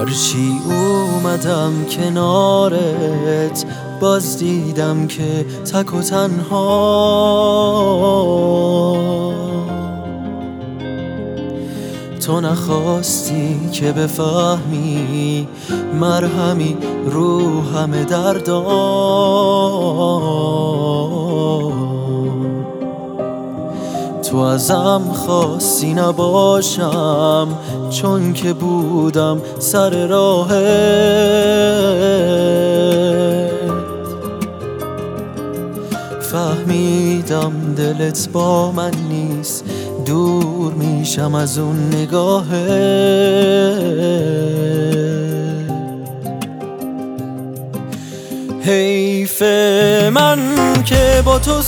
هرچی اومدم کنارت باز دیدم که تک و تنها. تو نخواستی که بفهمی مرهمی رو همه دردام. تو ازم خواستی نباشم چون که بودم سر راهت. فهمیدم دلت با من نیست، دور میشم از اون نگاهت. حیف من که با تو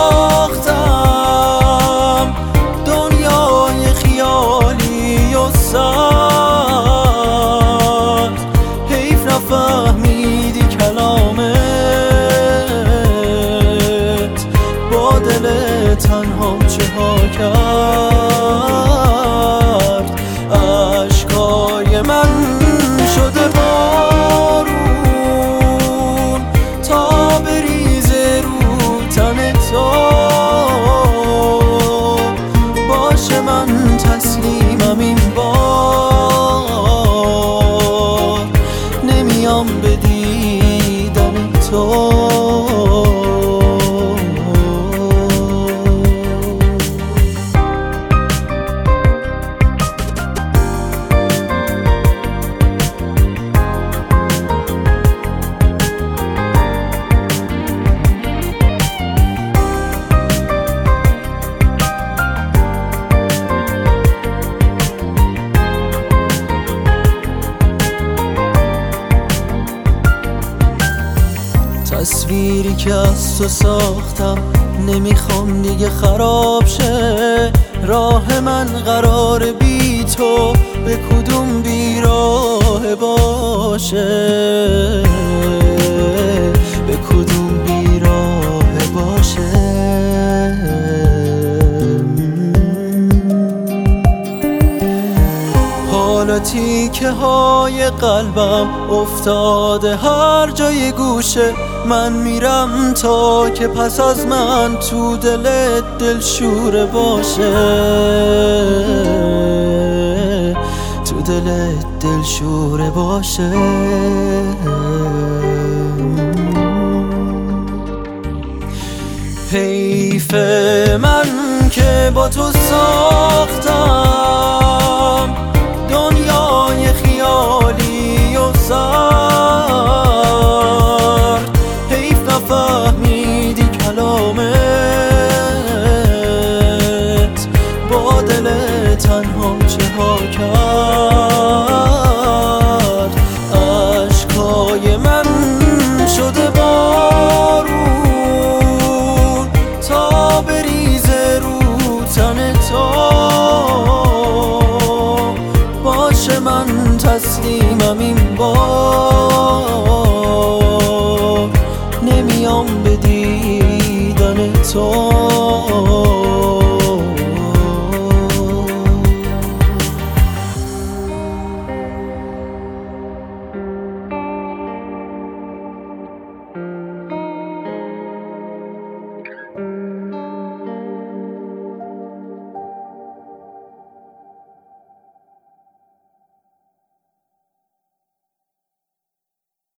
ساختم دنیای خیالی و سخت. حیف نفهمیدی کلامت با دل تنهام چه ها کرد. اشکای من شده بارون تا بریزه رو تن تو. باشه من تسلیمم این بار، نمیام به دیدن تو. تصویری که از تو ساختم نمیخوام دیگه خراب شه. راه من قرار بی تو به کدوم بیراه باشه، به کدوم بیراه باشه. حالا تیکه های قلبم افتاده هر جای گوشه. من میرم تا که پس از من تو دلت دلشوره باشه، تو دلت دلشوره باشه. حیف من که با تو ساختم دنیای خیالی و سخت. حیف نفهمیدی کلامت با دل تنهام چه ها کرد. اشکای من شده بارون تا بریزه رو تن تو. باشه من تسلیمم این بار، نمیام به دیدن تو.